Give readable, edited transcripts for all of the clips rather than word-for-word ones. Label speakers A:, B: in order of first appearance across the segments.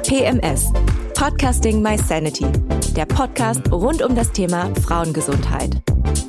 A: PMS – Podcasting My Sanity, der Podcast rund um das Thema Frauengesundheit.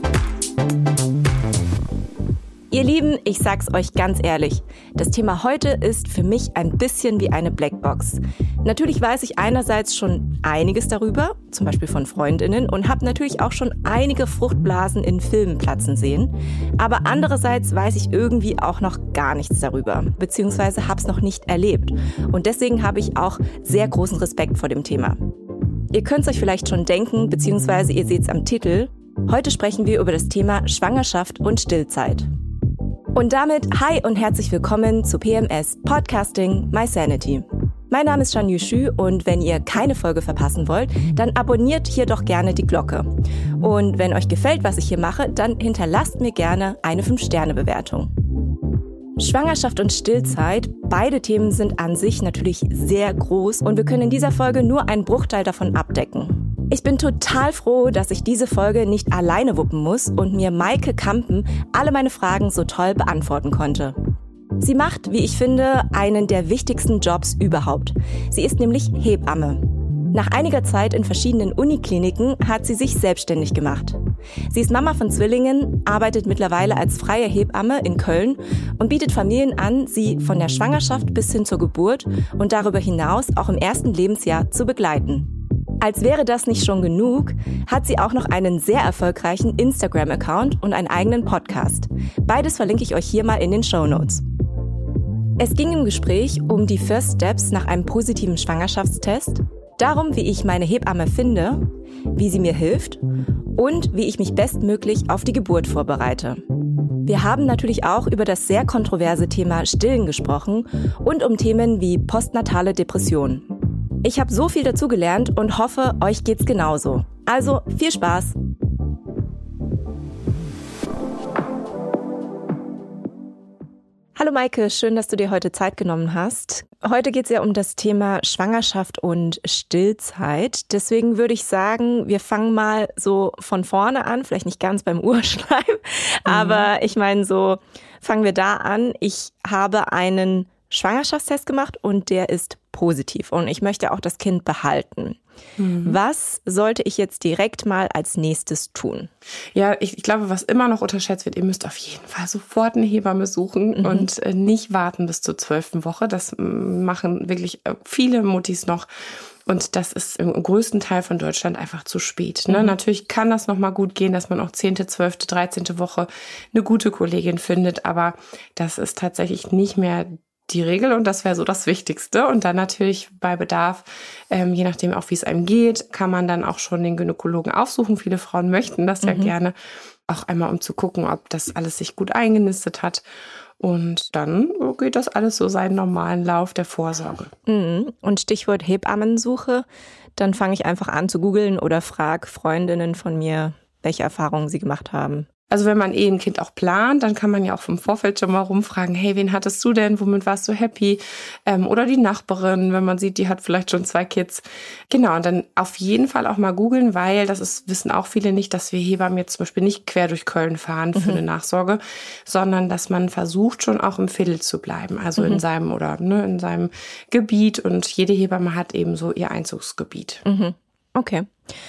A: Ihr Lieben, ich sag's euch ganz ehrlich, das Thema heute ist für mich ein bisschen wie eine Blackbox. Natürlich weiß ich einerseits schon einiges darüber, zum Beispiel von Freundinnen, und habe natürlich auch schon einige Fruchtblasen in Filmen platzen sehen. Aber andererseits weiß ich irgendwie auch noch gar nichts darüber, beziehungsweise habe es noch nicht erlebt. Und deswegen habe ich auch sehr großen Respekt vor dem Thema. Ihr könnt es euch vielleicht schon denken, beziehungsweise ihr seht es am Titel. Heute sprechen wir über das Thema Schwangerschaft und Stillzeit. Und damit hi und herzlich willkommen zu PMS Podcasting My Sanity. Mein Name ist Shan Yushu und wenn ihr keine Folge verpassen wollt, dann abonniert hier doch gerne die Glocke. Und wenn euch gefällt, was ich hier mache, dann hinterlasst mir gerne eine 5-Sterne-Bewertung. Schwangerschaft und Stillzeit, beide Themen sind an sich natürlich sehr groß und wir können in dieser Folge nur einen Bruchteil davon abdecken. Ich bin total froh, dass ich diese Folge nicht alleine wuppen muss und mir Maike Kampen alle meine Fragen so toll beantworten konnte. Sie macht, wie ich finde, einen der wichtigsten Jobs überhaupt. Sie ist nämlich Hebamme. Nach einiger Zeit in verschiedenen Unikliniken hat sie sich selbstständig gemacht. Sie ist Mama von Zwillingen, arbeitet mittlerweile als freie Hebamme in Köln und bietet Familien an, sie von der Schwangerschaft bis hin zur Geburt und darüber hinaus auch im ersten Lebensjahr zu begleiten. Als wäre das nicht schon genug, hat sie auch noch einen sehr erfolgreichen Instagram-Account und einen eigenen Podcast. Beides verlinke ich euch hier mal in den Shownotes. Es ging im Gespräch um die First Steps nach einem positiven Schwangerschaftstest, darum, wie ich meine Hebamme finde, wie sie mir hilft und wie ich mich bestmöglich auf die Geburt vorbereite. Wir haben natürlich auch über das sehr kontroverse Thema Stillen gesprochen und um Themen wie postnatale Depression. Ich habe so viel dazugelernt und hoffe, euch geht's genauso. Also viel Spaß! Hallo Maike, schön, dass du dir heute Zeit genommen hast. Heute geht es ja um das Thema Schwangerschaft und Stillzeit. Deswegen würde ich sagen, wir fangen mal so von vorne an, vielleicht nicht ganz beim Urschleim, aber ich meine so, fangen wir da an. Ich habe einen Schwangerschaftstest gemacht und der ist positiv und ich möchte auch das Kind behalten. Was sollte ich jetzt direkt mal als nächstes tun?
B: Ja, ich glaube, was immer noch unterschätzt wird, ihr müsst auf jeden Fall sofort eine Hebamme suchen und nicht warten bis zur 12. Woche. Das machen wirklich viele Muttis noch. Und das ist im größten Teil von Deutschland einfach zu spät. Ne? Natürlich kann das nochmal gut gehen, dass man auch 10., 12., 13. Woche eine gute Kollegin findet. Aber das ist tatsächlich nicht mehr die Regel und das wäre so das Wichtigste. Und dann natürlich bei Bedarf, je nachdem auch wie es einem geht, kann man dann auch schon den Gynäkologen aufsuchen. Viele Frauen möchten das ja gerne, auch einmal um zu gucken, ob das alles sich gut eingenistet hat. Und dann geht das alles so seinen normalen Lauf der Vorsorge.
A: Und Stichwort Hebammensuche, dann fange ich einfach an zu googeln oder frage Freundinnen von mir, welche Erfahrungen sie gemacht haben.
B: Also wenn man ein Kind auch plant, dann kann man ja auch im Vorfeld schon mal rumfragen, hey, wen hattest du denn, womit warst du happy? Oder die Nachbarin, wenn man sieht, die hat vielleicht schon 2 Kids. Genau, und dann auf jeden Fall auch mal googeln, weil wissen auch viele nicht, dass wir Hebammen jetzt zum Beispiel nicht quer durch Köln fahren für eine Nachsorge, sondern dass man versucht, schon auch im Viertel zu bleiben, also in seinem in seinem Gebiet. Und jede Hebamme hat eben so ihr Einzugsgebiet.
A: Okay.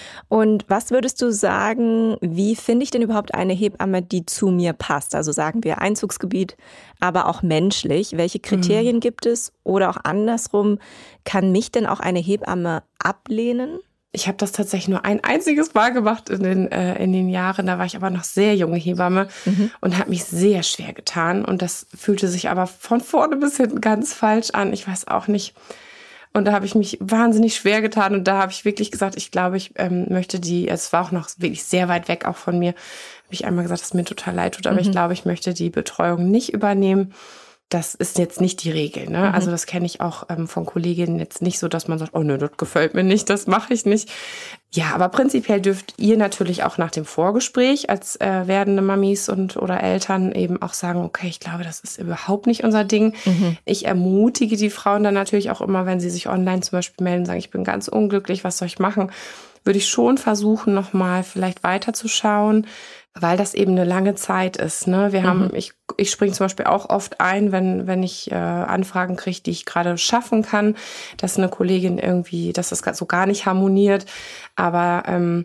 A: Und was würdest du sagen, wie finde ich denn überhaupt eine Hebamme, die zu mir passt? Also sagen wir Einzugsgebiet, aber auch menschlich. Welche Kriterien gibt es? Oder auch andersrum, kann mich denn auch eine Hebamme ablehnen?
B: Ich habe das tatsächlich nur ein einziges Mal gemacht in den Jahren. Da war ich aber noch sehr junge Hebamme und habe mich sehr schwer getan. Und das fühlte sich aber von vorne bis hinten ganz falsch an. Ich weiß auch nicht. Und da habe ich mich wahnsinnig schwer getan und da habe ich wirklich gesagt, ich glaube, ich möchte es war auch noch wirklich sehr weit weg auch von mir, habe ich einmal gesagt, dass es mir total leid tut, aber ich glaube, ich möchte die Betreuung nicht übernehmen. Das ist jetzt nicht die Regel, ne? Also das kenne ich auch von Kolleginnen jetzt nicht so, dass man sagt, oh ne, das gefällt mir nicht, das mache ich nicht. Ja, aber prinzipiell dürft ihr natürlich auch nach dem Vorgespräch als werdende Mamis oder Eltern eben auch sagen, okay, ich glaube, das ist überhaupt nicht unser Ding. Ich ermutige die Frauen dann natürlich auch immer, wenn sie sich online zum Beispiel melden, sagen, ich bin ganz unglücklich, was soll ich machen? würde ich schon versuchen, nochmal vielleicht weiterzuschauen, weil das eben eine lange Zeit ist. Ne? Ich springe zum Beispiel auch oft ein, wenn ich Anfragen kriege, die ich gerade schaffen kann, dass eine Kollegin irgendwie, dass das so gar nicht harmoniert. Aber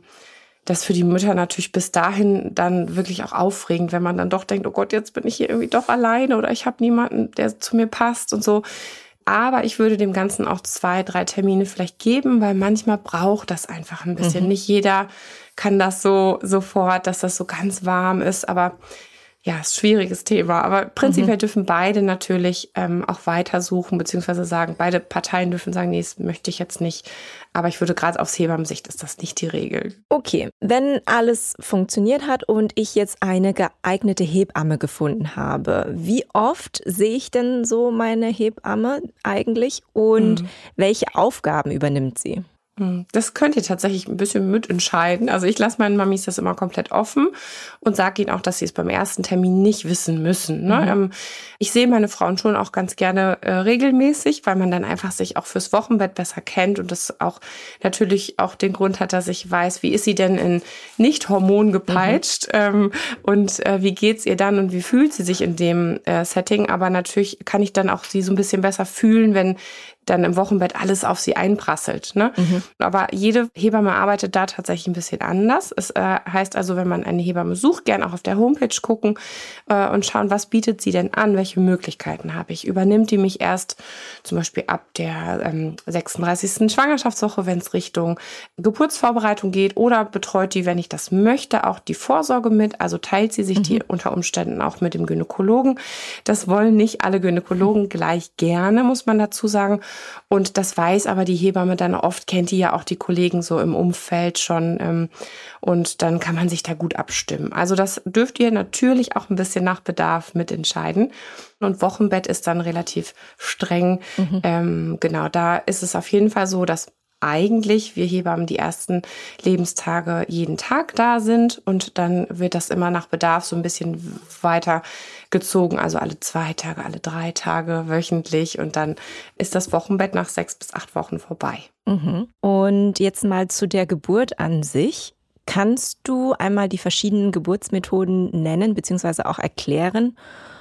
B: das für die Mütter natürlich bis dahin dann wirklich auch aufregend, wenn man dann doch denkt, oh Gott, jetzt bin ich hier irgendwie doch alleine oder ich habe niemanden, der zu mir passt und so. Aber ich würde dem Ganzen auch 2, 3 Termine vielleicht geben, weil manchmal braucht das einfach ein bisschen. Nicht jeder kann das so sofort, dass das so ganz warm ist. Aber ja, ist ein schwieriges Thema. Aber prinzipiell dürfen beide natürlich auch weitersuchen, beziehungsweise sagen, beide Parteien dürfen sagen, nee, das möchte ich jetzt nicht. Aber ich würde gerade aus Hebammensicht ist das nicht die Regel.
A: Okay, wenn alles funktioniert hat und ich jetzt eine geeignete Hebamme gefunden habe, wie oft sehe ich denn so meine Hebamme eigentlich und welche Aufgaben übernimmt sie?
B: Das könnt ihr tatsächlich ein bisschen mitentscheiden. Also ich lasse meinen Mamis das immer komplett offen und sage ihnen auch, dass sie es beim ersten Termin nicht wissen müssen. Ne? Ich sehe meine Frauen schon auch ganz gerne regelmäßig, weil man dann einfach sich auch fürs Wochenbett besser kennt und das auch natürlich auch den Grund hat, dass ich weiß, wie ist sie denn in nicht Hormon gepeitscht und wie geht's ihr dann und wie fühlt sie sich in dem Setting. Aber natürlich kann ich dann auch sie so ein bisschen besser fühlen, wenn dann im Wochenbett alles auf sie einprasselt. Ne? Aber jede Hebamme arbeitet da tatsächlich ein bisschen anders. Es heißt also, wenn man eine Hebamme sucht, gerne auch auf der Homepage gucken und schauen, was bietet sie denn an, welche Möglichkeiten habe ich. Übernimmt die mich erst zum Beispiel ab der 36. Schwangerschaftswoche, wenn es Richtung Geburtsvorbereitung geht, oder betreut die, wenn ich das möchte, auch die Vorsorge mit, also teilt sie sich die unter Umständen auch mit dem Gynäkologen. Das wollen nicht alle Gynäkologen gleich gerne, muss man dazu sagen. Und das weiß aber die Hebamme dann oft, kennt die ja auch die Kollegen so im Umfeld schon und dann kann man sich da gut abstimmen. Also das dürft ihr natürlich auch ein bisschen nach Bedarf mitentscheiden. Und Wochenbett ist dann relativ streng. Genau, da ist es auf jeden Fall so, dass eigentlich wir Hebammen die ersten Lebenstage jeden Tag da sind und dann wird das immer nach Bedarf so ein bisschen weiter gezogen, also alle 2 Tage, alle 3 Tage wöchentlich und dann ist das Wochenbett nach 6 bis 8 Wochen vorbei.
A: Und jetzt mal zu der Geburt an sich. Kannst du einmal die verschiedenen Geburtsmethoden nennen bzw. auch erklären?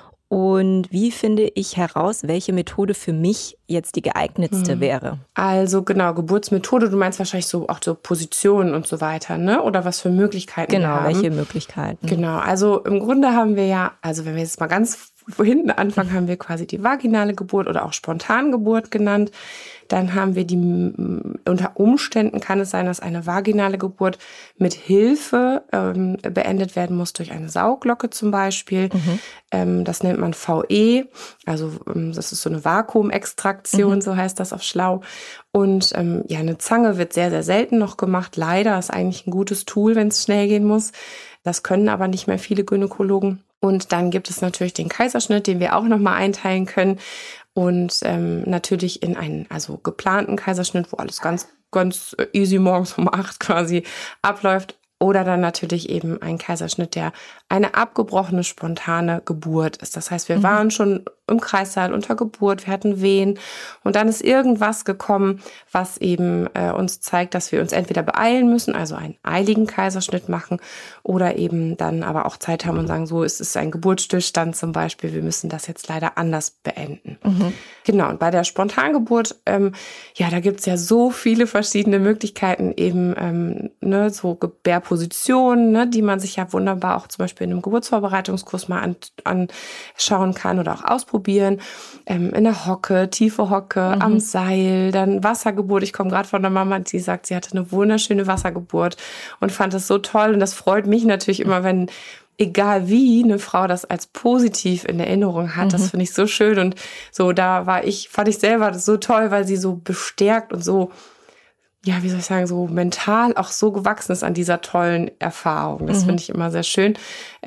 A: Und wie finde ich heraus, welche Methode für mich jetzt die geeignetste wäre?
B: Also genau, Geburtsmethode, du meinst wahrscheinlich so auch so Positionen und so weiter, ne? Oder was für Möglichkeiten wir haben.
A: Genau, welche Möglichkeiten?
B: Genau, also im Grunde haben wir ja, also wenn wir jetzt mal ganz hinten anfangen, haben wir quasi die vaginale Geburt oder auch Spontangeburt genannt. Dann haben wir unter Umständen kann es sein, dass eine vaginale Geburt mit Hilfe beendet werden muss durch eine Sauglocke zum Beispiel. Das nennt man VE, also das ist so eine Vakuumextraktion, so heißt das auf schlau. Und ja, eine Zange wird sehr, sehr selten noch gemacht. Leider ist eigentlich ein gutes Tool, wenn es schnell gehen muss. Das können aber nicht mehr viele Gynäkologen. Und dann gibt es natürlich den Kaiserschnitt, den wir auch nochmal einteilen können. Und natürlich in einen geplanten Kaiserschnitt, wo alles ganz, ganz easy morgens um 8 quasi abläuft. Oder dann natürlich eben ein Kaiserschnitt, der eine abgebrochene, spontane Geburt ist. Das heißt, wir waren schon im Kreissaal unter Geburt, wir hatten Wehen und dann ist irgendwas gekommen, was eben uns zeigt, dass wir uns entweder beeilen müssen, also einen eiligen Kaiserschnitt machen oder eben dann aber auch Zeit haben und sagen, so, es ist ein Geburtsstillstand zum Beispiel, wir müssen das jetzt leider anders beenden. Genau, und bei der Spontangeburt, da gibt's ja so viele verschiedene Möglichkeiten, eben so Gebärpositionen, die man sich ja wunderbar auch zum Beispiel in einem Geburtsvorbereitungskurs mal anschauen kann oder auch ausprobieren. In der Hocke, tiefe Hocke, am Seil, dann Wassergeburt. Ich komme gerade von der Mama, die sagt, sie hatte eine wunderschöne Wassergeburt und fand das so toll. Und das freut mich natürlich immer, wenn egal wie eine Frau das als positiv in Erinnerung hat. Das finde ich so schön. Und so, fand ich selber das so toll, weil sie so bestärkt und so, ja, wie soll ich sagen, so mental auch so gewachsen ist an dieser tollen Erfahrung. Das finde ich immer sehr schön,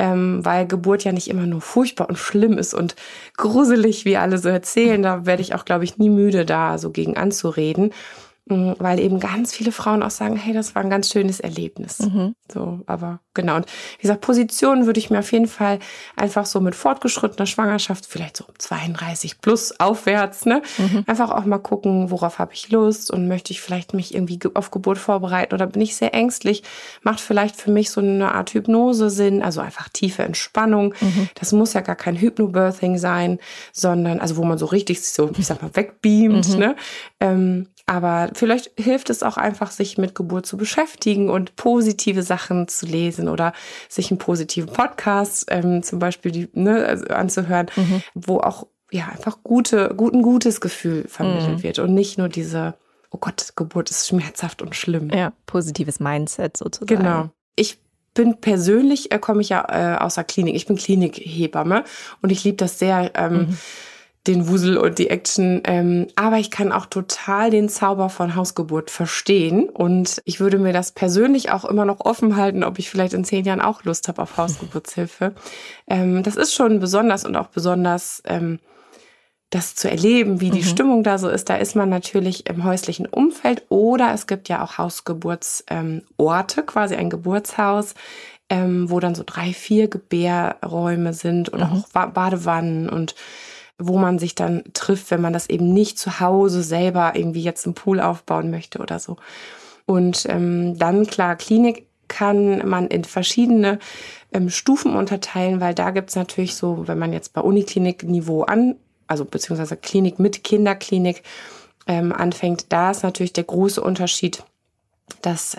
B: weil Geburt ja nicht immer nur furchtbar und schlimm ist und gruselig, wie alle so erzählen. Da werde ich auch, glaube ich, nie müde, da so gegen anzureden. weil eben ganz viele Frauen auch sagen, hey, das war ein ganz schönes Erlebnis. So, aber genau. Und wie gesagt, Positionen würde ich mir auf jeden Fall einfach so mit fortgeschrittener Schwangerschaft, vielleicht so 32 plus aufwärts, ne? Einfach auch mal gucken, worauf habe ich Lust und möchte ich vielleicht mich irgendwie auf Geburt vorbereiten oder bin ich sehr ängstlich? Macht vielleicht für mich so eine Art Hypnose Sinn, also einfach tiefe Entspannung. Das muss ja gar kein Hypnobirthing sein, sondern, also wo man so richtig so, ich sag mal, wegbeamt, ne? Aber vielleicht hilft es auch einfach, sich mit Geburt zu beschäftigen und positive Sachen zu lesen oder sich einen positiven Podcast zum Beispiel anzuhören, wo auch einfach ein gutes Gefühl vermittelt wird und nicht nur diese, oh Gott, Geburt ist schmerzhaft und schlimm.
A: Ja, positives Mindset sozusagen.
B: Genau. Ich bin persönlich, komme ich ja aus der Klinik. Ich bin Klinikhebamme und ich liebe das sehr, den Wusel und die Action. Aber ich kann auch total den Zauber von Hausgeburt verstehen. Und ich würde mir das persönlich auch immer noch offen halten, ob ich vielleicht in 10 Jahren auch Lust habe auf Hausgeburtshilfe. Das ist schon besonders und auch besonders, das zu erleben, wie die Stimmung da so ist. Da ist man natürlich im häuslichen Umfeld oder es gibt ja auch Hausgeburtsorte, quasi ein Geburtshaus, wo dann so 3, 4 Gebärräume sind oder auch Badewannen und wo man sich dann trifft, wenn man das eben nicht zu Hause selber irgendwie jetzt einen Pool aufbauen möchte oder so. Und dann, klar, Klinik kann man in verschiedene Stufen unterteilen, weil da gibt's natürlich so, wenn man jetzt bei Uniklinik-Niveau also beziehungsweise Klinik mit Kinderklinik anfängt, da ist natürlich der große Unterschied, dass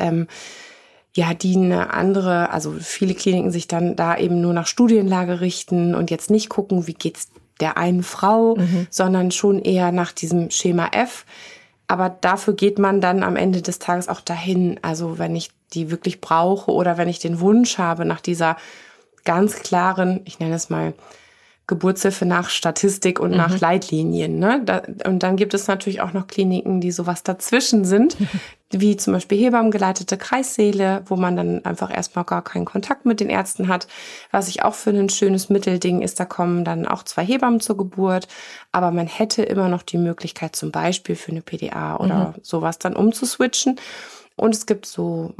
B: die eine andere, also viele Kliniken sich dann da eben nur nach Studienlage richten und jetzt nicht gucken, wie geht's der einen Frau, sondern schon eher nach diesem Schema F. Aber dafür geht man dann am Ende des Tages auch dahin. Also wenn ich die wirklich brauche oder wenn ich den Wunsch habe nach dieser ganz klaren, ich nenne es mal, Geburtshilfe nach Statistik und nach Leitlinien. Ne? Und dann gibt es natürlich auch noch Kliniken, die sowas dazwischen sind, wie zum Beispiel hebammengeleitete Kreissäle, wo man dann einfach erstmal gar keinen Kontakt mit den Ärzten hat. Was ich auch für ein schönes Mittelding ist, da kommen dann auch 2 Hebammen zur Geburt, aber man hätte immer noch die Möglichkeit, zum Beispiel für eine PDA oder sowas dann umzuswitchen. Und es gibt so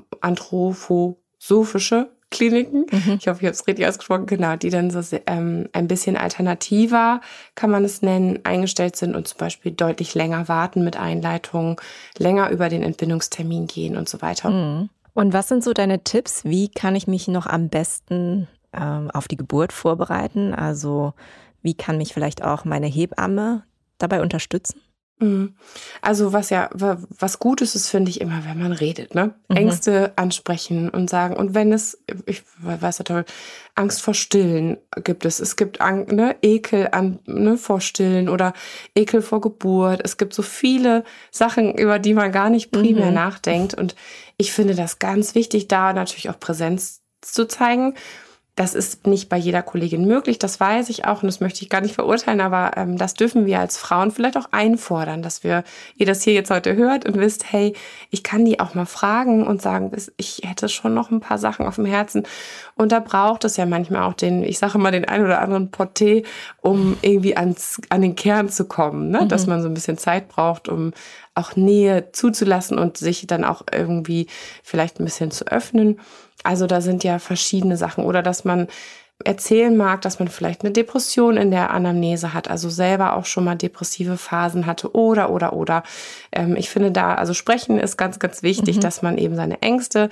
B: anthroposophische Kliniken, ich hoffe, ich habe es richtig ausgesprochen, genau, die dann so ein bisschen alternativer, kann man es nennen, eingestellt sind und zum Beispiel deutlich länger warten mit Einleitungen, länger über den Entbindungstermin gehen und so weiter.
A: Und was sind so deine Tipps? Wie kann ich mich noch am besten auf die Geburt vorbereiten? Also wie kann mich vielleicht auch meine Hebamme dabei unterstützen?
B: Also was Gutes ist, finde ich immer, wenn man redet, ne? Ängste ansprechen und sagen, und wenn es, ich weiß ja toll, Angst vor Stillen gibt es. Es gibt Ekel vor Stillen oder Ekel vor Geburt. Es gibt so viele Sachen, über die man gar nicht primär nachdenkt. Und ich finde das ganz wichtig, da natürlich auch Präsenz zu zeigen. Das ist nicht bei jeder Kollegin möglich, das weiß ich auch und das möchte ich gar nicht verurteilen, aber das dürfen wir als Frauen vielleicht auch einfordern, dass ihr das hier jetzt heute hört und wisst, hey, ich kann die auch mal fragen und sagen, ich hätte schon noch ein paar Sachen auf dem Herzen und da braucht es ja manchmal auch den ein oder anderen Porté, um irgendwie an den Kern zu kommen, ne? Dass man so ein bisschen Zeit braucht, um auch Nähe zuzulassen und sich dann auch irgendwie vielleicht ein bisschen zu öffnen. Also da sind ja verschiedene Sachen. Oder dass man erzählen mag, dass man vielleicht eine Depression in der Anamnese hat, also selber auch schon mal depressive Phasen hatte oder. Ich finde da, also sprechen ist ganz, ganz wichtig, dass man eben seine Ängste,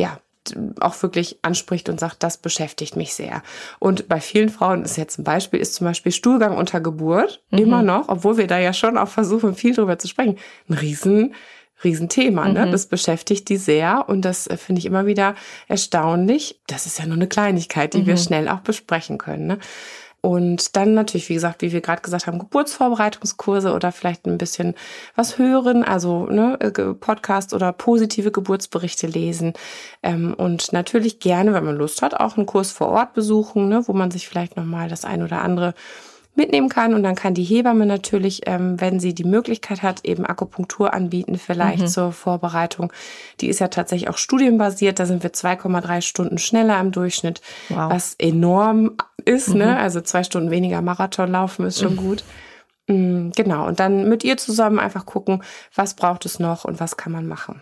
B: auch wirklich anspricht und sagt, das beschäftigt mich sehr. Und bei vielen Frauen ist jetzt ist zum Beispiel Stuhlgang unter Geburt immer noch, obwohl wir da ja schon auch versuchen, viel drüber zu sprechen, ein Riesenthema, ne? Das beschäftigt die sehr und das finde ich immer wieder erstaunlich. Das ist ja nur eine Kleinigkeit, die wir schnell auch besprechen können, ne? Und dann natürlich, wie gesagt, wie wir gerade gesagt haben, Geburtsvorbereitungskurse oder vielleicht ein bisschen was hören, also Podcast oder positive Geburtsberichte lesen. Und natürlich gerne, wenn man Lust hat, auch einen Kurs vor Ort besuchen, ne, wo man sich vielleicht nochmal das ein oder andere mitnehmen kann. Und dann kann die Hebamme natürlich, wenn sie die Möglichkeit hat, eben Akupunktur anbieten, vielleicht zur Vorbereitung. Die ist ja tatsächlich auch studienbasiert. Da sind wir 2,3 Stunden schneller im Durchschnitt, was enorm ist. Ne? Also 2 Stunden weniger Marathon laufen ist schon gut. Genau, und dann mit ihr zusammen einfach gucken, was braucht es noch und was kann man machen.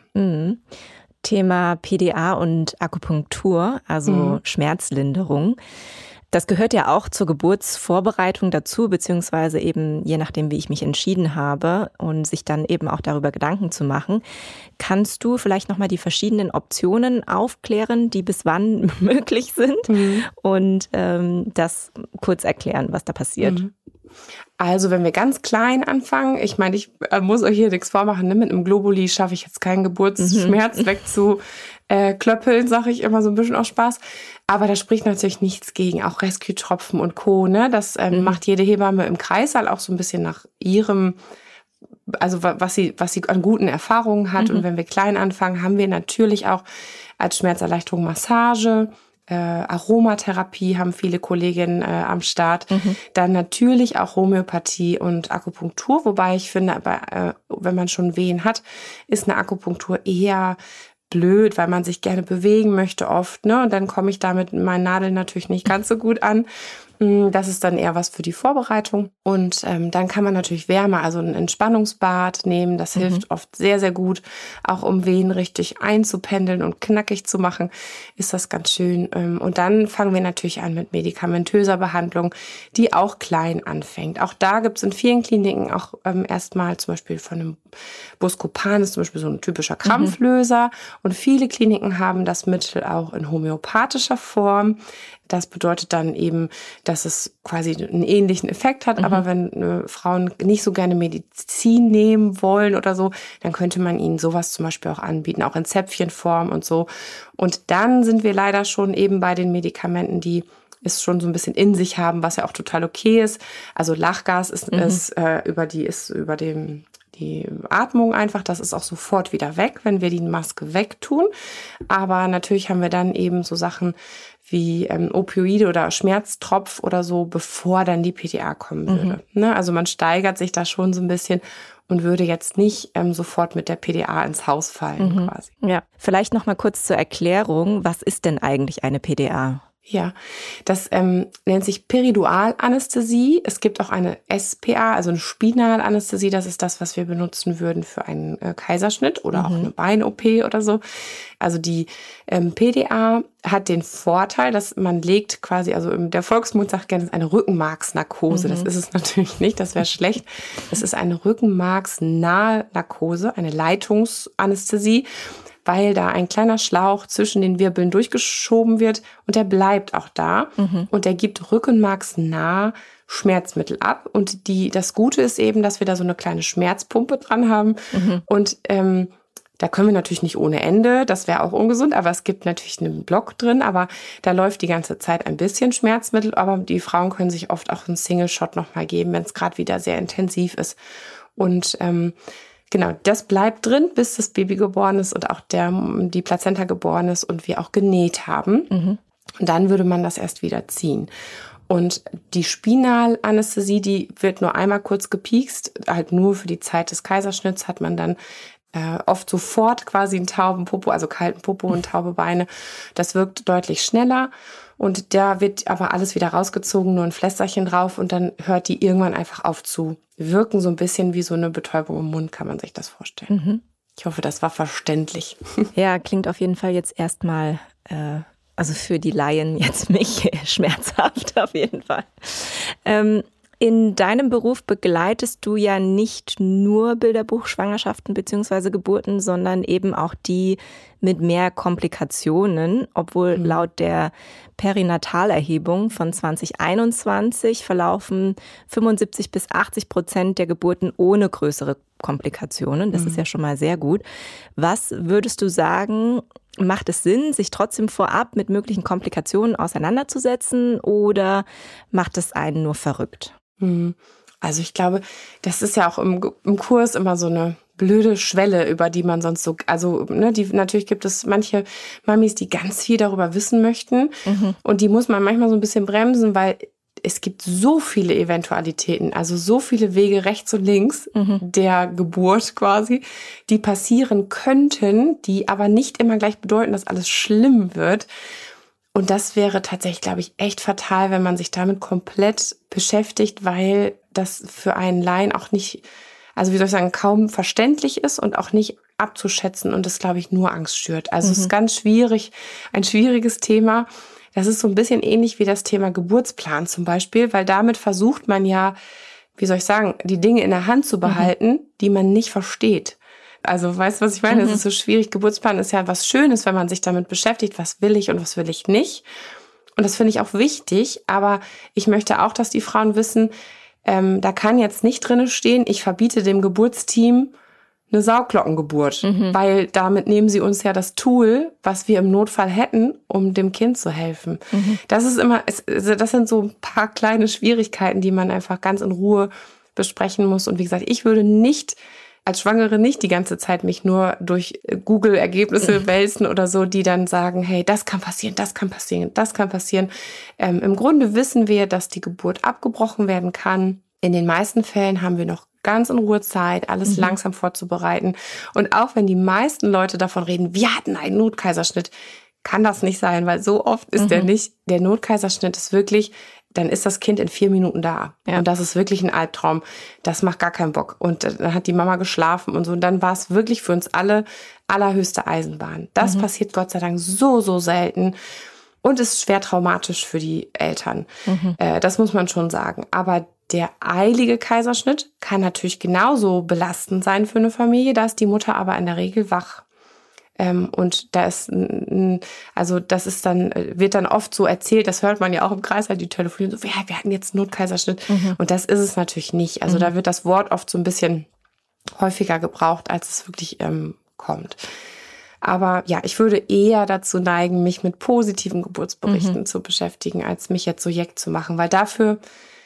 A: Thema PDA und Akupunktur, also Schmerzlinderung. Das gehört ja auch zur Geburtsvorbereitung dazu, beziehungsweise eben je nachdem, wie ich mich entschieden habe und sich dann eben auch darüber Gedanken zu machen. Kannst du vielleicht nochmal die verschiedenen Optionen aufklären, die bis wann möglich sind und das kurz erklären, was da passiert?
B: Also wenn wir ganz klein anfangen, ich meine, ich muss euch hier nichts vormachen, ne? Mit einem Globuli schaffe ich jetzt keinen Geburtsschmerz wegzuklöppeln, sage ich immer so ein bisschen aus Spaß. Aber da spricht natürlich nichts gegen, auch Rescue-Tropfen und Co. Ne? Das macht jede Hebamme im Kreißsaal auch so ein bisschen nach ihrem, also was sie an guten Erfahrungen hat. Und wenn wir klein anfangen, haben wir natürlich auch als Schmerzerleichterung Massage, Aromatherapie haben viele Kolleginnen am Start. Dann natürlich auch Homöopathie und Akupunktur. Wobei ich finde, wenn man schon Wehen hat, ist eine Akupunktur eher blöd, weil man sich gerne bewegen möchte oft. Ne? Und dann komme ich da mit meinen Nadeln natürlich nicht ganz so gut an. Das ist dann eher was für die Vorbereitung. Und dann kann man natürlich Wärme, also ein Entspannungsbad nehmen. Das hilft oft sehr, sehr gut. Auch um Wehen richtig einzupendeln und knackig zu machen, ist das ganz schön. Und dann fangen wir natürlich an mit medikamentöser Behandlung, die auch klein anfängt. Auch da gibt es in vielen Kliniken auch erstmal zum Beispiel von einem Buscopan, ist zum Beispiel so ein typischer Krampflöser. Und viele Kliniken haben das Mittel auch in homöopathischer Form. Das bedeutet dann eben, dass es quasi einen ähnlichen Effekt hat. Aber wenn Frauen nicht so gerne Medizin nehmen wollen oder so, dann könnte man ihnen sowas zum Beispiel auch anbieten, auch in Zäpfchenform und so. Und dann sind wir leider schon eben bei den Medikamenten, die es schon so ein bisschen in sich haben, was ja auch total okay ist. Also Lachgas ist über die Atmung einfach, das ist auch sofort wieder weg, wenn wir die Maske wegtun. Aber natürlich haben wir dann eben so Sachen wie Opioide oder Schmerztropf oder so, bevor dann die PDA kommen würde. Ne? Also man steigert sich da schon so ein bisschen und würde jetzt nicht sofort mit der PDA ins Haus fallen quasi.
A: Ja, vielleicht noch mal kurz zur Erklärung, was ist denn eigentlich eine PDA?
B: Ja, das nennt sich Peridualanästhesie. Es gibt auch eine SPA, also eine Spinalanästhesie. Das ist das, was wir benutzen würden für einen Kaiserschnitt oder auch eine Bein-OP oder so. Also die PDA hat den Vorteil, dass man legt quasi, also der Volksmund sagt gerne, es ist eine Rückenmarksnarkose. Das ist es natürlich nicht, das wäre schlecht. Es ist eine rückenmarksnahe Narkose, eine Leitungsanästhesie, weil da ein kleiner Schlauch zwischen den Wirbeln durchgeschoben wird und der bleibt auch da und der gibt rückenmarksnah Schmerzmittel ab. Und das Gute ist eben, dass wir da so eine kleine Schmerzpumpe dran haben und da können wir natürlich nicht ohne Ende, das wäre auch ungesund, aber es gibt natürlich einen Block drin, aber da läuft die ganze Zeit ein bisschen Schmerzmittel, aber die Frauen können sich oft auch einen Single-Shot nochmal geben, wenn es gerade wieder sehr intensiv ist. Und genau, das bleibt drin, bis das Baby geboren ist und auch die Plazenta geboren ist und wir auch genäht haben. Und dann würde man das erst wieder ziehen. Und die Spinalanästhesie, die wird nur einmal kurz gepiekst, halt nur für die Zeit des Kaiserschnitts hat man dann oft sofort quasi einen tauben Popo, also kalten Popo und taube Beine. Das wirkt deutlich schneller. Und da wird aber alles wieder rausgezogen, nur ein Pflästerchen drauf und dann hört die irgendwann einfach auf zu wirken. So ein bisschen wie so eine Betäubung im Mund, kann man sich das vorstellen. Ich hoffe, das war verständlich.
A: Ja, klingt auf jeden Fall jetzt erstmal, also für die Laien jetzt mich schmerzhaft auf jeden Fall. In deinem Beruf begleitest du ja nicht nur Bilderbuchschwangerschaften bzw. Geburten, sondern eben auch die mit mehr Komplikationen, obwohl laut der Perinatalerhebung von 2021 verlaufen 75-80% der Geburten ohne größere Komplikationen. Das ist ja schon mal sehr gut. Was würdest du sagen, macht es Sinn, sich trotzdem vorab mit möglichen Komplikationen auseinanderzusetzen oder macht es einen nur verrückt?
B: Also ich glaube, das ist ja auch im Kurs immer so eine blöde Schwelle, über die man sonst so, also natürlich gibt es manche Mamis, die ganz viel darüber wissen möchten und die muss man manchmal so ein bisschen bremsen, weil es gibt so viele Eventualitäten, also so viele Wege rechts und links der Geburt quasi, die passieren könnten, die aber nicht immer gleich bedeuten, dass alles schlimm wird. Und das wäre tatsächlich, glaube ich, echt fatal, wenn man sich damit komplett beschäftigt, weil das für einen Laien auch nicht, also wie soll ich sagen, kaum verständlich ist und auch nicht abzuschätzen und das, glaube ich, nur Angst schürt. Also es ist ganz schwierig, ein schwieriges Thema. Das ist so ein bisschen ähnlich wie das Thema Geburtsplan zum Beispiel, weil damit versucht man ja, wie soll ich sagen, die Dinge in der Hand zu behalten, die man nicht versteht. Also weißt du, was ich meine? Es ist so schwierig. Geburtsplan ist ja was Schönes, wenn man sich damit beschäftigt, was will ich und was will ich nicht. Und das finde ich auch wichtig, aber ich möchte auch, dass die Frauen wissen, da kann jetzt nicht drin stehen, ich verbiete dem Geburtsteam eine Sauglockengeburt, weil damit nehmen sie uns ja das Tool, was wir im Notfall hätten, um dem Kind zu helfen. Das ist immer, das sind so ein paar kleine Schwierigkeiten, die man einfach ganz in Ruhe besprechen muss. Und wie gesagt, ich würde nicht als Schwangere nicht die ganze Zeit mich nur durch Google-Ergebnisse wälzen oder so, die dann sagen, hey, das kann passieren, das kann passieren, das kann passieren. Im Grunde wissen wir, dass die Geburt abgebrochen werden kann. In den meisten Fällen haben wir noch ganz in Ruhe Zeit, alles langsam vorzubereiten. Und auch wenn die meisten Leute davon reden, wir hatten einen Notkaiserschnitt, kann das nicht sein, weil so oft ist der nicht. Der Notkaiserschnitt ist wirklich, dann ist das Kind in 4 Minuten da. Ja. Und das ist wirklich ein Albtraum. Das macht gar keinen Bock. Und dann hat die Mama geschlafen und so. Und dann war es wirklich für uns alle allerhöchste Eisenbahn. Das passiert Gott sei Dank so, so selten. Und ist schwer traumatisch für die Eltern. Das muss man schon sagen. Aber der eilige Kaiserschnitt kann natürlich genauso belastend sein für eine Familie. Da ist die Mutter aber in der Regel wach. Und da ist, also das ist dann, wird dann oft so erzählt, das hört man ja auch im Kreis, halt die telefonieren so, ja, wir hatten jetzt einen Notkaiserschnitt. Und das ist es natürlich nicht. Also da wird das Wort oft so ein bisschen häufiger gebraucht, als es wirklich kommt. Aber ja, ich würde eher dazu neigen, mich mit positiven Geburtsberichten zu beschäftigen, als mich jetzt so jeck zu machen, weil dafür,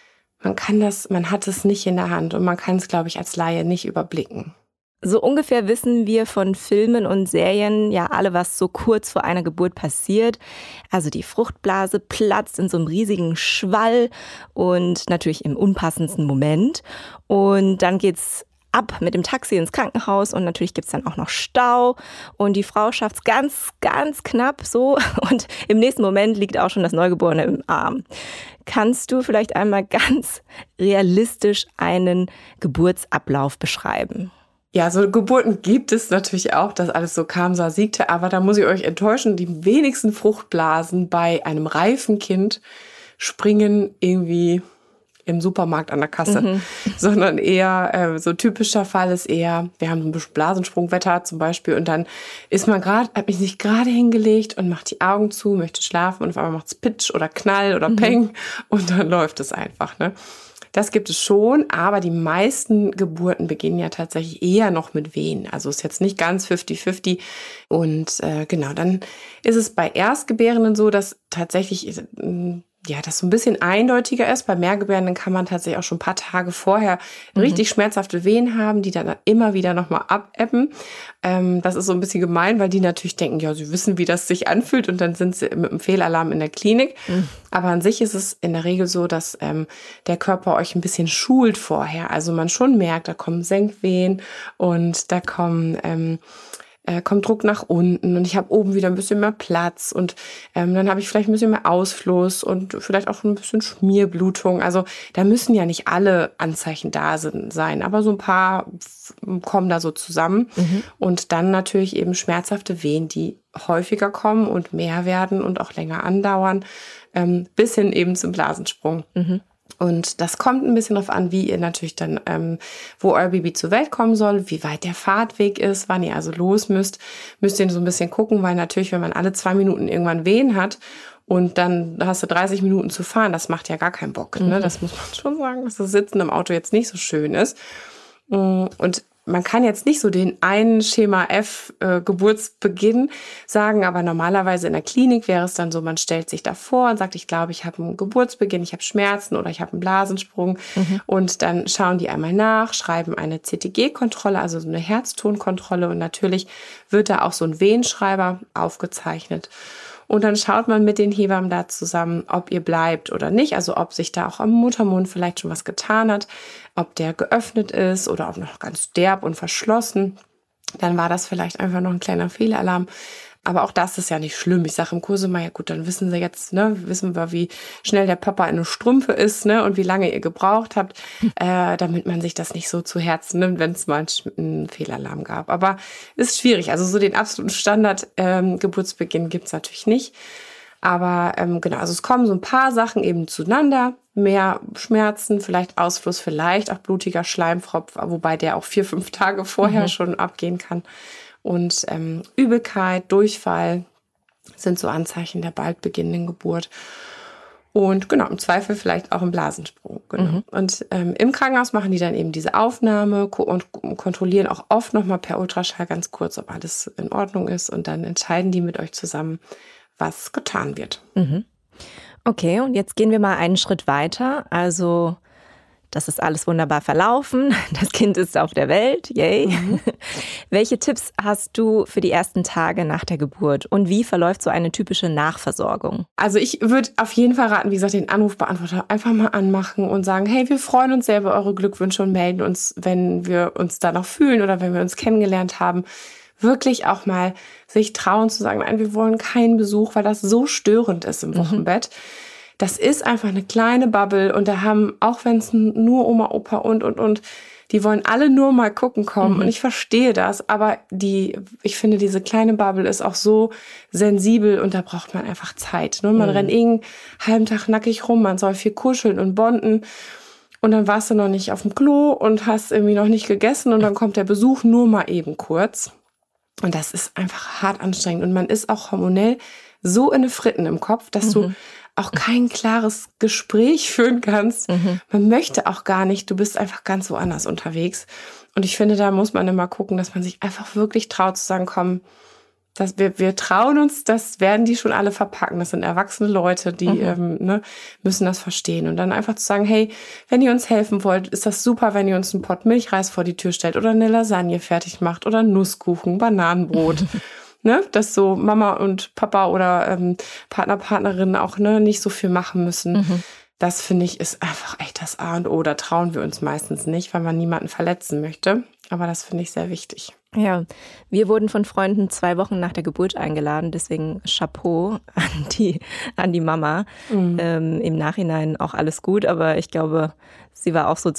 B: man hat es nicht in der Hand und man kann es, glaube ich, als Laie nicht überblicken.
A: So ungefähr wissen wir von Filmen und Serien ja alle, was so kurz vor einer Geburt passiert. Also die Fruchtblase platzt in so einem riesigen Schwall und natürlich im unpassendsten Moment. Und dann geht's ab mit dem Taxi ins Krankenhaus und natürlich gibt's dann auch noch Stau und die Frau schafft's ganz, ganz knapp so und im nächsten Moment liegt auch schon das Neugeborene im Arm. Kannst du vielleicht einmal ganz realistisch einen Geburtsablauf beschreiben?
B: Ja, so Geburten gibt es natürlich auch, dass alles so kam, so siegte, aber da muss ich euch enttäuschen, die wenigsten Fruchtblasen bei einem reifen Kind springen irgendwie im Supermarkt an der Kasse, sondern eher, so typischer Fall ist eher, wir haben so ein bisschen Blasensprungwetter zum Beispiel und dann hat mich sich gerade hingelegt und macht die Augen zu, möchte schlafen und auf einmal macht's Pitsch oder Knall oder Peng und dann läuft es einfach, ne? Das gibt es schon, aber die meisten Geburten beginnen ja tatsächlich eher noch mit Wehen. Also ist jetzt nicht ganz 50-50. Und genau, dann ist es bei Erstgebärenden so, dass tatsächlich das so ein bisschen eindeutiger ist. Bei Mehrgebärenden kann man tatsächlich auch schon ein paar Tage vorher richtig schmerzhafte Wehen haben, die dann immer wieder nochmal abebben. Das ist so ein bisschen gemein, weil die natürlich denken, ja, sie wissen, wie das sich anfühlt und dann sind sie mit einem Fehlalarm in der Klinik. Aber an sich ist es in der Regel so, dass der Körper euch ein bisschen schult vorher. Also man schon merkt, da kommen Senkwehen und da kommt Druck nach unten und ich habe oben wieder ein bisschen mehr Platz und dann habe ich vielleicht ein bisschen mehr Ausfluss und vielleicht auch ein bisschen Schmierblutung. Also da müssen ja nicht alle Anzeichen da sein, aber so ein paar kommen da so zusammen. Und dann natürlich eben schmerzhafte Wehen, die häufiger kommen und mehr werden und auch länger andauern, bis hin eben zum Blasensprung. Und das kommt ein bisschen darauf an, wie ihr natürlich dann, wo euer Baby zur Welt kommen soll, wie weit der Fahrtweg ist, wann ihr also los müsst ihr so ein bisschen gucken, weil natürlich, wenn man alle 2 Minuten irgendwann Wehen hat und dann hast du 30 Minuten zu fahren, das macht ja gar keinen Bock. Ne? Das muss man schon sagen, dass das Sitzen im Auto jetzt nicht so schön ist. Und man kann jetzt nicht so den einen Schema F Geburtsbeginn sagen, aber normalerweise in der Klinik wäre es dann so, man stellt sich davor und sagt, ich glaube, ich habe einen Geburtsbeginn, ich habe Schmerzen oder ich habe einen Blasensprung. Und dann schauen die einmal nach, schreiben eine CTG-Kontrolle, also so eine Herztonkontrolle und natürlich wird da auch so ein Wehenschreiber aufgezeichnet. Und dann schaut man mit den Hebammen da zusammen, ob ihr bleibt oder nicht. Also ob sich da auch am Muttermund vielleicht schon was getan hat, ob der geöffnet ist oder ob noch ganz derb und verschlossen. Dann war das vielleicht einfach noch ein kleiner Fehlalarm. Aber auch das ist ja nicht schlimm. Ich sage im Kurs immer, ja gut, dann wissen wir, wie schnell der Papa in eine Strümpfe ist, ne, und wie lange ihr gebraucht habt, damit man sich das nicht so zu Herzen nimmt, wenn es mal einen Fehlalarm gab. Aber ist schwierig. Also so den absoluten Standard Geburtsbeginn gibt's natürlich nicht. Aber genau, also es kommen so ein paar Sachen eben zueinander. Mehr Schmerzen, vielleicht Ausfluss, vielleicht auch blutiger Schleimfropf, wobei der auch 4-5 Tage vorher schon abgehen kann. Und Übelkeit, Durchfall sind so Anzeichen der bald beginnenden Geburt. Und genau, im Zweifel vielleicht auch ein Blasensprung. Genau. Und im Krankenhaus machen die dann eben diese Aufnahme und kontrollieren auch oft nochmal per Ultraschall ganz kurz, ob alles in Ordnung ist. Und dann entscheiden die mit euch zusammen, was getan wird.
A: Okay, und jetzt gehen wir mal einen Schritt weiter. Also das ist alles wunderbar verlaufen. Das Kind ist auf der Welt. Yay. Welche Tipps hast du für die ersten Tage nach der Geburt? Und wie verläuft so eine typische Nachversorgung?
B: Also ich würde auf jeden Fall raten, wie gesagt, den Anrufbeantworter einfach mal anmachen und sagen, hey, wir freuen uns sehr über eure Glückwünsche und melden uns, wenn wir uns da noch fühlen oder wenn wir uns kennengelernt haben. Wirklich auch mal sich trauen zu sagen, nein, wir wollen keinen Besuch, weil das so störend ist im Wochenbett. Das ist einfach eine kleine Bubble und da haben, auch wenn es nur Oma, Opa und, die wollen alle nur mal gucken kommen und ich verstehe das, aber ich finde, diese kleine Bubble ist auch so sensibel und da braucht man einfach Zeit. Ne? Man rennt einen halben Tag nackig rum, man soll viel kuscheln und bonden und dann warst du noch nicht auf dem Klo und hast irgendwie noch nicht gegessen und dann kommt der Besuch nur mal eben kurz. Und das ist einfach hart anstrengend und man ist auch hormonell so in den Fritten im Kopf, dass du auch kein klares Gespräch führen kannst. Man möchte auch gar nicht, du bist einfach ganz woanders unterwegs. Und ich finde, da muss man immer gucken, dass man sich einfach wirklich traut zu sagen, komm, wir trauen uns, das werden die schon alle verpacken. Das sind erwachsene Leute, die müssen das verstehen. Und dann einfach zu sagen, hey, wenn ihr uns helfen wollt, ist das super, wenn ihr uns einen Pott Milchreis vor die Tür stellt oder eine Lasagne fertig macht oder Nusskuchen, Bananenbrot. Ne, dass so Mama und Papa oder Partner, Partnerin auch nicht so viel machen müssen. Das finde ich ist einfach echt das A und O. Da trauen wir uns meistens nicht, weil man niemanden verletzen möchte. Aber das finde ich sehr wichtig.
A: Ja, wir wurden von Freunden 2 Wochen nach der Geburt eingeladen, deswegen Chapeau an die Mama. Im Nachhinein auch alles gut, aber ich glaube, sie war auch so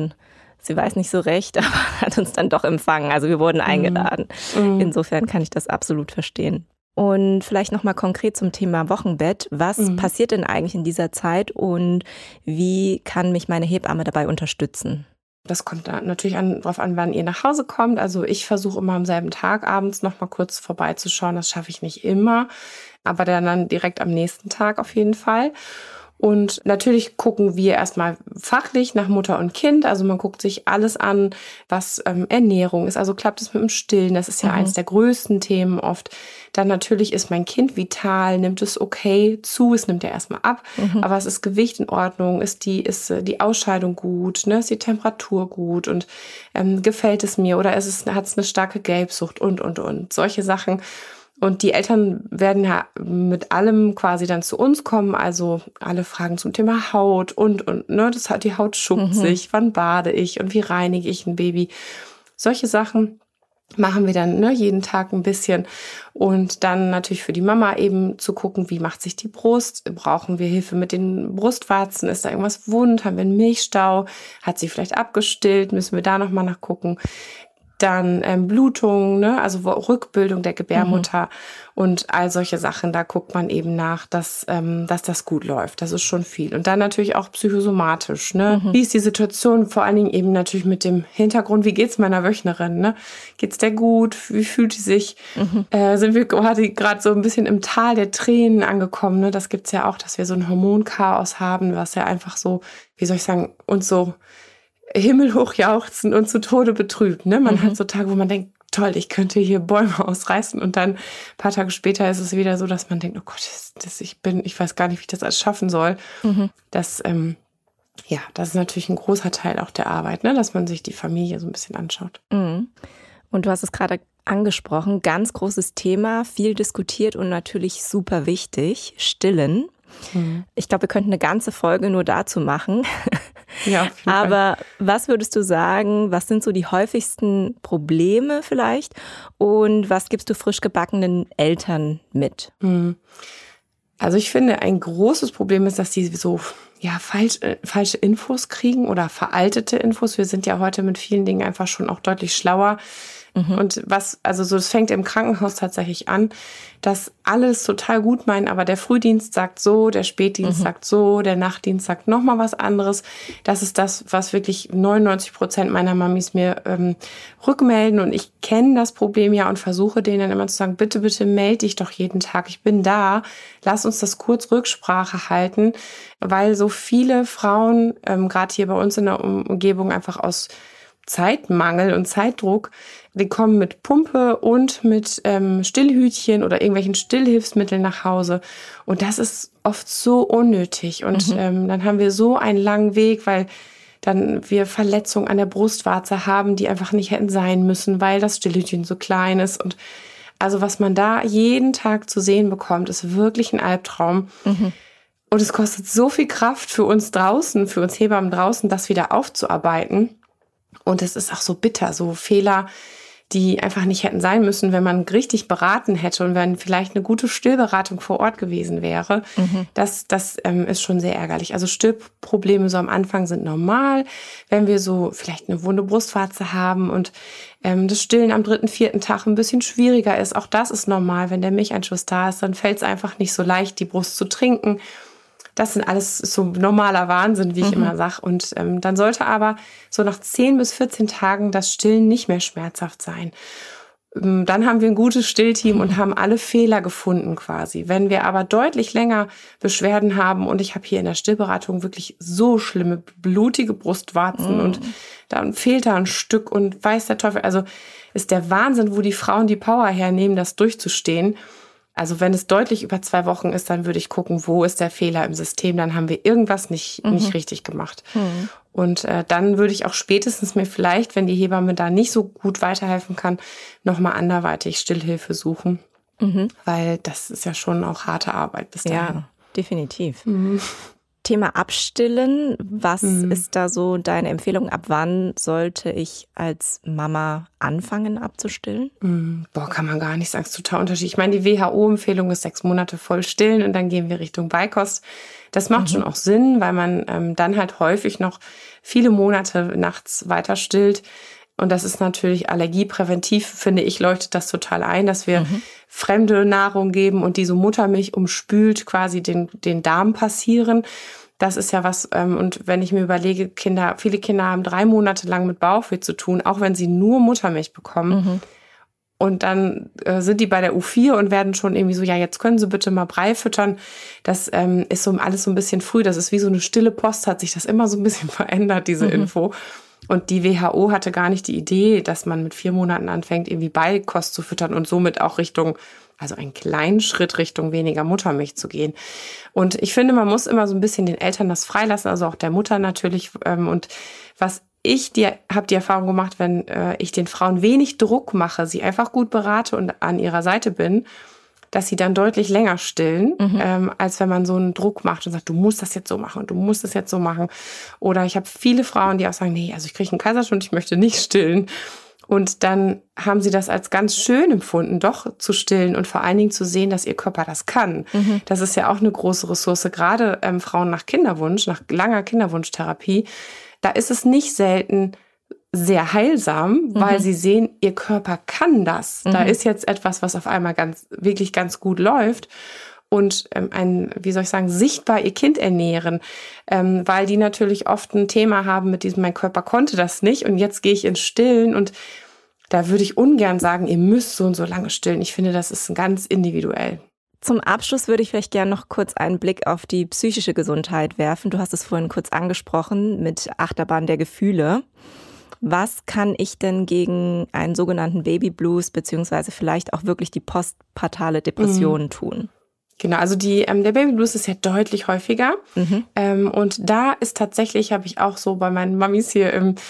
A: sie weiß nicht so recht, aber hat uns dann doch empfangen. Also wir wurden eingeladen. Insofern kann ich das absolut verstehen. Und vielleicht nochmal konkret zum Thema Wochenbett. Was passiert denn eigentlich in dieser Zeit und wie kann mich meine Hebamme dabei unterstützen?
B: Das kommt dann natürlich darauf an, wann ihr nach Hause kommt. Also ich versuche immer am selben Tag abends nochmal kurz vorbeizuschauen. Das schaffe ich nicht immer, aber dann direkt am nächsten Tag auf jeden Fall. Und natürlich gucken wir erstmal fachlich nach Mutter und Kind. Also man guckt sich alles an, was Ernährung ist. Also klappt es mit dem Stillen? Das ist ja eins der größten Themen oft. Dann natürlich ist mein Kind vital, nimmt es okay zu, es nimmt ja erstmal ab. Aber es ist Gewicht in Ordnung, ist die Ausscheidung gut, ne? Ist die Temperatur gut und gefällt es mir oder hat es eine starke Gelbsucht und. Solche Sachen. Und die Eltern werden ja mit allem quasi dann zu uns kommen, also alle Fragen zum Thema Haut und ne, das hat die Haut schuppt sich, wann bade ich und wie reinige ich ein Baby. Solche Sachen machen wir dann jeden Tag ein bisschen und dann natürlich für die Mama eben zu gucken, wie macht sich die Brust, brauchen wir Hilfe mit den Brustwarzen, ist da irgendwas wund, haben wir einen Milchstau, hat sie vielleicht abgestillt, müssen wir da nochmal nachgucken. Dann Blutung, ne, also Rückbildung der Gebärmutter und all solche Sachen. Da guckt man eben nach, dass das gut läuft. Das ist schon viel. Und dann natürlich auch psychosomatisch, ne. Wie ist die Situation? Vor allen Dingen eben natürlich mit dem Hintergrund, wie geht's meiner Wöchnerin, ne? Geht's der gut? Wie fühlt die sich? Sind wir gerade so ein bisschen im Tal der Tränen angekommen, ne? Das gibt's ja auch, dass wir so ein Hormonchaos haben, was ja einfach so, wie soll ich sagen, uns so himmelhoch jauchzen und zu Tode betrübt. Ne? Man hat so Tage, wo man denkt, toll, ich könnte hier Bäume ausreißen und dann ein paar Tage später ist es wieder so, dass man denkt, oh Gott, ich weiß gar nicht, wie ich das alles schaffen soll. Das ist natürlich ein großer Teil auch der Arbeit, ne? Dass man sich die Familie so ein bisschen anschaut.
A: Und du hast es gerade angesprochen, ganz großes Thema, viel diskutiert und natürlich super wichtig, Stillen. Ich glaube, wir könnten eine ganze Folge nur dazu machen.
B: Ja, auf jeden Fall.
A: Aber was würdest du sagen, was sind so die häufigsten Probleme vielleicht und was gibst du frisch gebackenen Eltern mit?
B: Also ich finde, ein großes Problem ist, dass die so falsche Infos kriegen oder veraltete Infos. Wir sind ja heute mit vielen Dingen einfach schon auch deutlich schlauer. Und das fängt im Krankenhaus tatsächlich an, dass alles total gut meinen, aber der Frühdienst sagt so, der Spätdienst sagt so, der Nachtdienst sagt nochmal was anderes. Das ist das, was wirklich 99% meiner Mamis mir rückmelden. Und ich kenne das Problem ja und versuche denen dann immer zu sagen, bitte, bitte melde dich doch jeden Tag. Ich bin da. Lass uns das kurz Rücksprache halten, weil so viele Frauen, gerade hier bei uns in der Umgebung, einfach aus Zeitmangel und Zeitdruck, die kommen mit Pumpe und mit Stillhütchen oder irgendwelchen Stillhilfsmitteln nach Hause. Und das ist oft so unnötig. Und dann haben wir so einen langen Weg, weil dann wir Verletzungen an der Brustwarze haben, die einfach nicht hätten sein müssen, weil das Stillhütchen so klein ist. Und also was man da jeden Tag zu sehen bekommt, ist wirklich ein Albtraum. Und es kostet so viel Kraft für uns draußen, für uns Hebammen draußen, das wieder aufzuarbeiten. Und es ist auch so bitter, so Fehler, die einfach nicht hätten sein müssen, wenn man richtig beraten hätte und wenn vielleicht eine gute Stillberatung vor Ort gewesen wäre. Das ist schon sehr ärgerlich. Also Stillprobleme so am Anfang sind normal, wenn wir so vielleicht eine wunde Brustwarze haben und das Stillen am 3., 4. Tag ein bisschen schwieriger ist. Auch das ist normal. Wenn der Milcheinschuss da ist, dann fällt es einfach nicht so leicht, die Brust zu trinken. Das sind alles so normaler Wahnsinn, wie ich immer sage. Und dann sollte aber so nach 10 bis 14 Tagen das Stillen nicht mehr schmerzhaft sein. Dann haben wir ein gutes Stillteam und haben alle Fehler gefunden quasi. Wenn wir aber deutlich länger Beschwerden haben und ich habe hier in der Stillberatung wirklich so schlimme, blutige Brustwarzen und dann fehlt da ein Stück und weiß der Teufel. Also ist der Wahnsinn, wo die Frauen die Power hernehmen, das durchzustehen. Also wenn es deutlich über 2 Wochen ist, dann würde ich gucken, wo ist der Fehler im System. Dann haben wir irgendwas nicht richtig gemacht. Und dann würde ich auch spätestens mir vielleicht, wenn die Hebamme da nicht so gut weiterhelfen kann, nochmal anderweitig Stillhilfe suchen. Weil das ist ja schon auch harte Arbeit bis dahin.
A: Ja, definitiv. Thema Abstillen. Was ist da so deine Empfehlung? Ab wann sollte ich als Mama anfangen abzustillen?
B: Kann man gar nicht sagen. Es ist total unterschiedlich. Ich meine, die WHO-Empfehlung ist 6 Monate voll stillen und dann gehen wir Richtung Beikost. Das macht schon auch Sinn, weil man dann halt häufig noch viele Monate nachts weiter stillt. Und das ist natürlich allergiepräventiv, finde ich, leuchtet das total ein, dass wir fremde Nahrung geben und diese Muttermilch umspült quasi den Darm passieren. Das ist ja was, und wenn ich mir überlege, viele Kinder haben 3 Monate lang mit Bauchweh zu tun, auch wenn sie nur Muttermilch bekommen. Und dann sind die bei der U4 und werden schon irgendwie so, ja, jetzt können sie bitte mal Brei füttern. Das ist so alles so ein bisschen früh. Das ist wie so eine stille Post, hat sich das immer so ein bisschen verändert, diese Info. Und die WHO hatte gar nicht die Idee, dass man mit 4 Monaten anfängt, irgendwie Beikost zu füttern und somit auch einen kleinen Schritt Richtung weniger Muttermilch zu gehen. Und ich finde, man muss immer so ein bisschen den Eltern das freilassen, also auch der Mutter natürlich. Und was habe die Erfahrung gemacht, wenn ich den Frauen wenig Druck mache, sie einfach gut berate und an ihrer Seite bin, dass sie dann deutlich länger stillen, als wenn man so einen Druck macht und sagt, du musst das jetzt so machen und du musst das jetzt so machen. Oder ich habe viele Frauen, die auch sagen, nee, also ich kriege einen Kaiserschnitt, ich möchte nicht stillen. Und dann haben sie das als ganz schön empfunden, doch zu stillen und vor allen Dingen zu sehen, dass ihr Körper das kann. Das ist ja auch eine große Ressource, gerade Frauen nach Kinderwunsch, nach langer Kinderwunschtherapie. Da ist es nicht selten sehr heilsam, weil sie sehen, ihr Körper kann das. Da ist jetzt etwas, was auf einmal wirklich ganz gut läuft. Und sichtbar ihr Kind ernähren, weil die natürlich oft ein Thema haben mit diesem, mein Körper konnte das nicht und jetzt gehe ich ins Stillen und da würde ich ungern sagen, ihr müsst so und so lange stillen. Ich finde, das ist ganz individuell.
A: Zum Abschluss würde ich vielleicht gerne noch kurz einen Blick auf die psychische Gesundheit werfen. Du hast es vorhin kurz angesprochen mit Achterbahn der Gefühle. Was kann ich denn gegen einen sogenannten Babyblues beziehungsweise vielleicht auch wirklich die postpartale Depression tun?
B: Genau, also der Babyblues ist ja deutlich häufiger. Und da ist tatsächlich, habe ich auch so bei meinen Mamis hier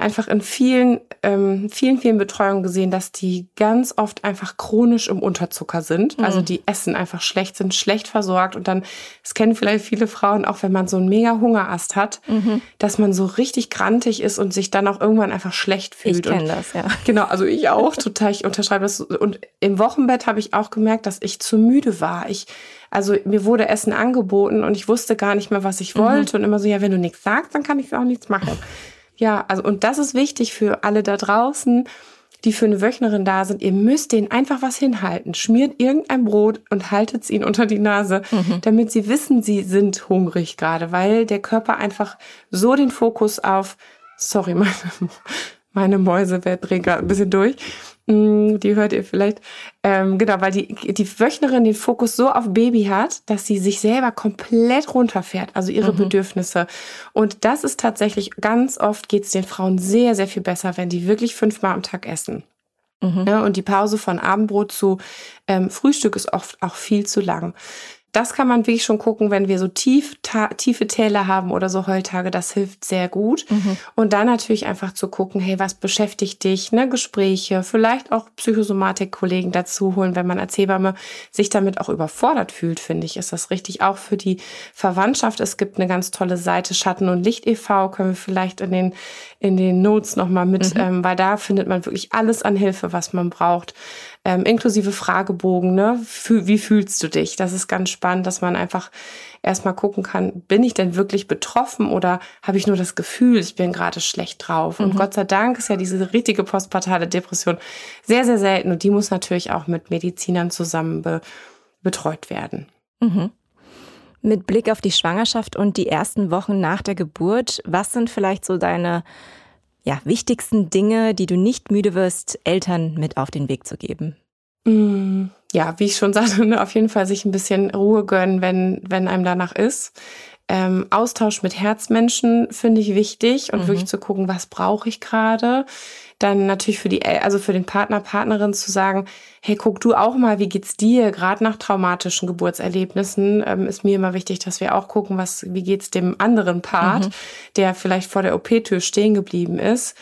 B: einfach in vielen Betreuungen gesehen, dass die ganz oft einfach chronisch im Unterzucker sind. Also die essen einfach schlecht, sind schlecht versorgt. Und dann, das kennen vielleicht viele Frauen, auch wenn man so einen mega Hungerast hat, dass man so richtig grantig ist und sich dann auch irgendwann einfach schlecht fühlt.
A: Ich kenne das, ja.
B: Genau, also ich auch total, ich unterschreibe das. Und im Wochenbett habe ich auch gemerkt, dass ich zu müde war. Also mir wurde Essen angeboten und ich wusste gar nicht mehr, was ich wollte. Und immer so, ja, wenn du nichts sagst, dann kann ich auch nichts machen. Ja, also und das ist wichtig für alle da draußen, die für eine Wöchnerin da sind. Ihr müsst denen einfach was hinhalten. Schmiert irgendein Brot und haltet es ihnen unter die Nase, damit sie wissen, sie sind hungrig gerade, weil der Körper einfach so den Fokus auf, sorry, meine Mäuse drehen gerade ein bisschen durch. Die hört ihr vielleicht. Genau, weil die Wöchnerin den Fokus so auf Baby hat, dass sie sich selber komplett runterfährt, also ihre Bedürfnisse. Und das ist tatsächlich, ganz oft geht es den Frauen sehr, sehr viel besser, wenn die wirklich 5-mal am Tag essen. Ja, und die Pause von Abendbrot zu Frühstück ist oft auch viel zu lang. Das kann man wirklich schon gucken, wenn wir so tiefe Täler haben oder so Heultage, das hilft sehr gut. Und dann natürlich einfach zu gucken, hey, was beschäftigt dich, ne? Gespräche, vielleicht auch Psychosomatik-Kollegen dazu holen, wenn man als Hebamme sich damit auch überfordert fühlt, finde ich, ist das richtig. Auch für die Verwandtschaft, es gibt eine ganz tolle Seite, Schatten und Licht e.V., können wir vielleicht in den Notes nochmal mit, weil da findet man wirklich alles an Hilfe, was man braucht. Inklusive Fragebogen, ne? Wie fühlst du dich? Das ist ganz spannend, dass man einfach erstmal gucken kann, bin ich denn wirklich betroffen oder habe ich nur das Gefühl, ich bin gerade schlecht drauf? Und Gott sei Dank ist ja diese richtige postpartale Depression sehr, sehr selten und die muss natürlich auch mit Medizinern zusammen betreut werden.
A: Mit Blick auf die Schwangerschaft und die ersten Wochen nach der Geburt, was sind vielleicht so deine wichtigsten Dinge, die du nicht müde wirst, Eltern mit auf den Weg zu geben?
B: Ja, wie ich schon sagte, auf jeden Fall sich ein bisschen Ruhe gönnen, wenn einem danach ist. Austausch mit Herzmenschen finde ich wichtig und wirklich zu gucken, was brauche ich gerade. Dann natürlich für den Partner, Partnerin zu sagen, hey, guck du auch mal, wie geht's dir? Gerade nach traumatischen Geburtserlebnissen ist mir immer wichtig, dass wir auch gucken, wie geht's dem anderen Part, der vielleicht vor der OP-Tür stehen geblieben ist.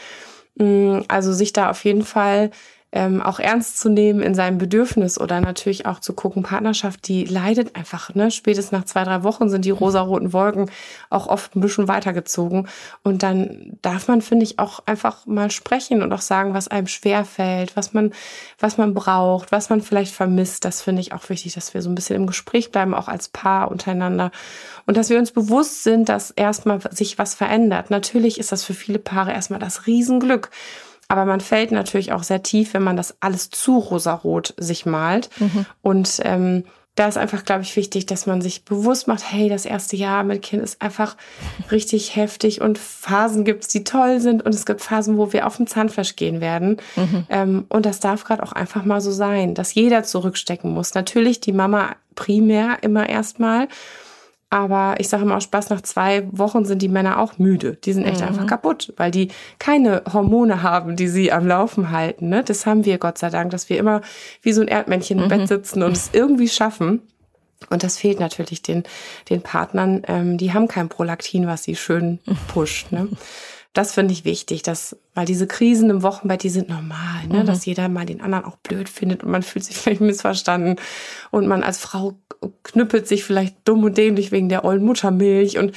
B: Also sich da auf jeden Fall auch ernst zu nehmen in seinem Bedürfnis oder natürlich auch zu gucken, Partnerschaft, die leidet einfach, ne? Spätestens nach 2-3 Wochen sind die rosaroten Wolken auch oft ein bisschen weitergezogen. Und dann darf man, finde ich, auch einfach mal sprechen und auch sagen, was einem schwerfällt, was man braucht, was man vielleicht vermisst. Das finde ich auch wichtig, dass wir so ein bisschen im Gespräch bleiben, auch als Paar untereinander. Und dass wir uns bewusst sind, dass erstmal sich was verändert. Natürlich ist das für viele Paare erstmal das Riesenglück. Aber man fällt natürlich auch sehr tief, wenn man das alles zu rosarot sich malt. Und da ist einfach, glaube ich, wichtig, dass man sich bewusst macht, hey, das erste Jahr mit Kind ist einfach richtig heftig und Phasen gibt es, die toll sind und es gibt Phasen, wo wir auf den Zahnfleisch gehen werden. Und das darf gerade auch einfach mal so sein, dass jeder zurückstecken muss. Natürlich die Mama primär immer erstmal. Aber ich sage immer aus Spaß, nach 2 Wochen sind die Männer auch müde. Die sind echt einfach kaputt, weil die keine Hormone haben, die sie am Laufen halten. Ne? Das haben wir, Gott sei Dank, dass wir immer wie so ein Erdmännchen im Bett sitzen und es irgendwie schaffen. Und das fehlt natürlich den Partnern. Die haben kein Prolaktin, was sie schön pusht. Ne? Das finde ich wichtig, weil diese Krisen im Wochenbett, die sind normal, ne? Dass jeder mal den anderen auch blöd findet und man fühlt sich vielleicht missverstanden und man als Frau knüppelt sich vielleicht dumm und dämlich wegen der ollen Muttermilch und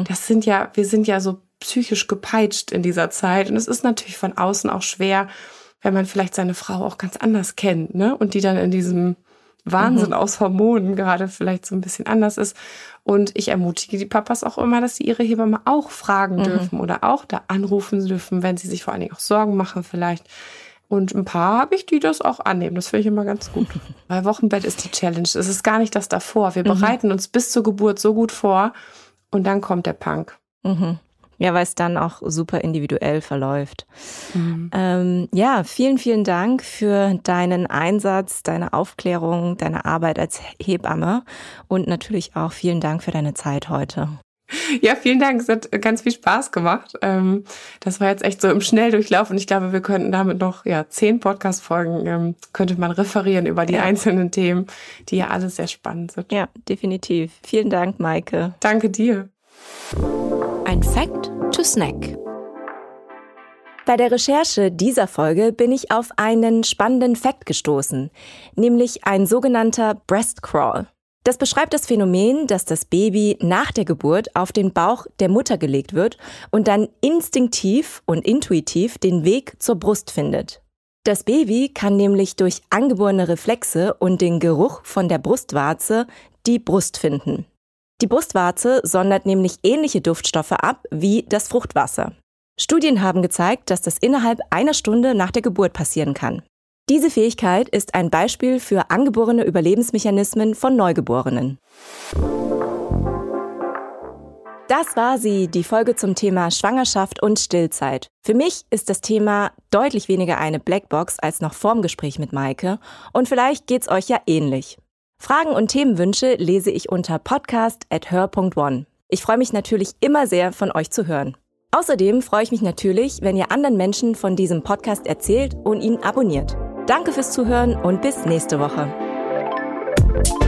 B: wir sind ja so psychisch gepeitscht in dieser Zeit und es ist natürlich von außen auch schwer, wenn man vielleicht seine Frau auch ganz anders kennt, ne? Und die dann in diesem Wahnsinn aus Hormonen gerade vielleicht so ein bisschen anders ist. Und ich ermutige die Papas auch immer, dass sie ihre Hebamme auch fragen dürfen oder auch da anrufen dürfen, wenn sie sich vor allen Dingen auch Sorgen machen vielleicht. Und ein paar habe ich, die das auch annehmen. Das finde ich immer ganz gut. Weil Wochenbett ist die Challenge. Es ist gar nicht das davor. Wir bereiten uns bis zur Geburt so gut vor und dann kommt der Punk.
A: Ja, weil es dann auch super individuell verläuft. Vielen, vielen Dank für deinen Einsatz, deine Aufklärung, deine Arbeit als Hebamme und natürlich auch vielen Dank für deine Zeit heute.
B: Ja, vielen Dank. Es hat ganz viel Spaß gemacht. Das war jetzt echt so im Schnelldurchlauf und ich glaube, wir könnten damit noch 10 Podcast-Folgen könnte man referieren über die einzelnen Themen, die ja alle sehr spannend sind.
A: Ja, definitiv. Vielen Dank, Maike.
B: Danke dir.
A: Ein Fact to Snack. Bei der Recherche dieser Folge bin ich auf einen spannenden Fakt gestoßen, nämlich ein sogenannter Breast Crawl. Das beschreibt das Phänomen, dass das Baby nach der Geburt auf den Bauch der Mutter gelegt wird und dann instinktiv und intuitiv den Weg zur Brust findet. Das Baby kann nämlich durch angeborene Reflexe und den Geruch von der Brustwarze die Brust finden. Die Brustwarze sondert nämlich ähnliche Duftstoffe ab wie das Fruchtwasser. Studien haben gezeigt, dass das innerhalb einer Stunde nach der Geburt passieren kann. Diese Fähigkeit ist ein Beispiel für angeborene Überlebensmechanismen von Neugeborenen. Das war sie, die Folge zum Thema Schwangerschaft und Stillzeit. Für mich ist das Thema deutlich weniger eine Blackbox als noch vorm Gespräch mit Maike und vielleicht geht's euch ja ähnlich. Fragen und Themenwünsche lese ich unter podcast@her.one. Ich freue mich natürlich immer sehr, von euch zu hören. Außerdem freue ich mich natürlich, wenn ihr anderen Menschen von diesem Podcast erzählt und ihn abonniert. Danke fürs Zuhören und bis nächste Woche.